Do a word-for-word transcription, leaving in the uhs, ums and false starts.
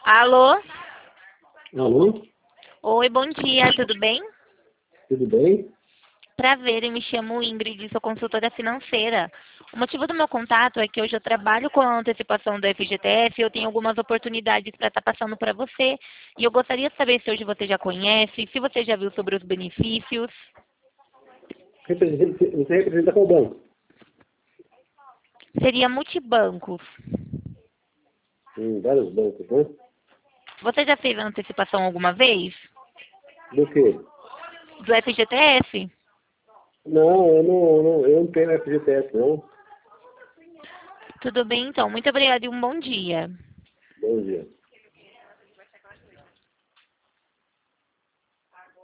Alô? Alô? Oi, bom dia, tudo bem? Tudo bem? Prazer, eu me chamo Ingrid, sou consultora financeira. O motivo do meu contato é que hoje eu trabalho com a antecipação do F G T S e eu tenho algumas oportunidades para estar passando para você. E eu gostaria de saber se hoje você já conhece, se você já viu sobre os benefícios. Representa- Você representa qual banco? Seria multibancos. Em vários bancos, né? Você já fez a antecipação alguma vez? Do quê? Do F G T S? Não, eu não, não, eu não tenho F G T S, não. Tudo bem, então. Muito obrigada e um bom dia. Bom dia.